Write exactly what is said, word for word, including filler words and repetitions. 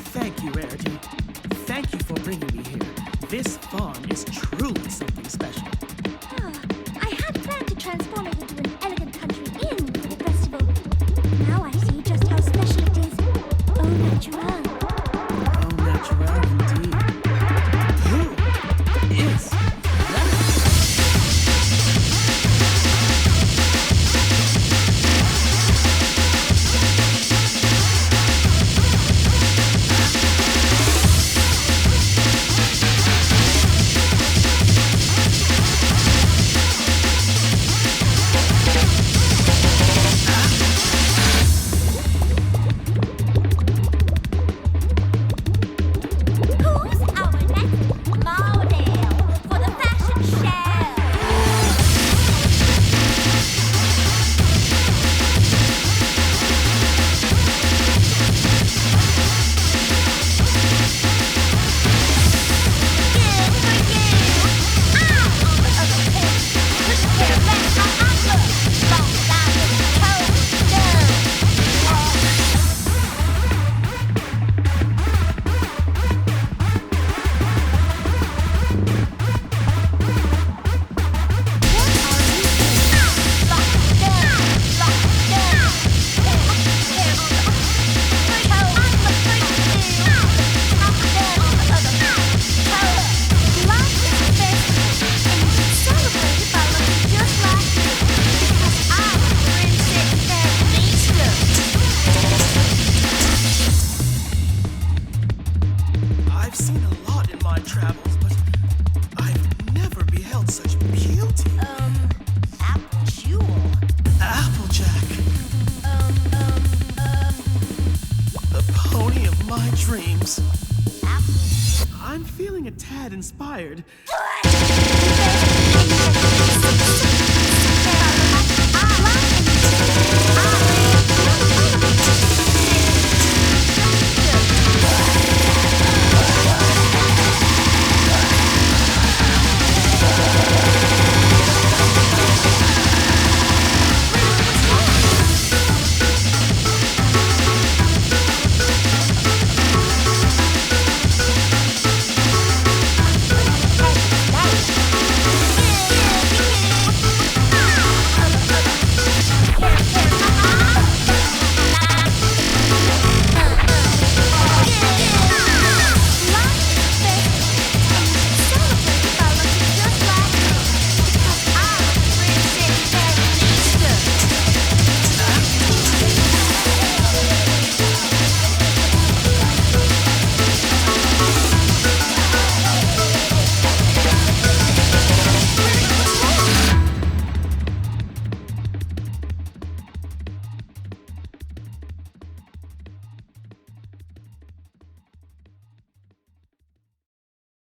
Thank you, Rarity. Thank you for bringing me here. This farm is truly something special. Ah, I had planned to transform it into an elegant country inn for the festival. Now I see just how special it is. Au naturel. Au naturel, indeed. Who is that? Who's our next model for the fashion show? Good for you. I'm on the other page. Couldn't care less how I look. Long as I look cold, done. I've seen a lot in my travels, but I've never beheld such beauty. Um, Apple Jewel. Applejack, Um, um, uh, the pony of my dreams. Apple. I'm feeling a tad inspired. I